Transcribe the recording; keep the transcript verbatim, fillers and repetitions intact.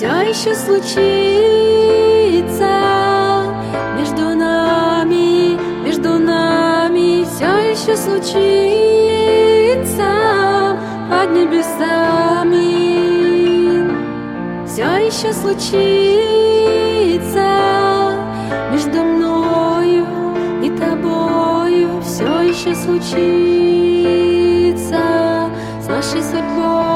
все еще случится между нами, между нами, все еще случится под небесами, все еще случится между мною и тобою, все еще случится с нашей судьбой.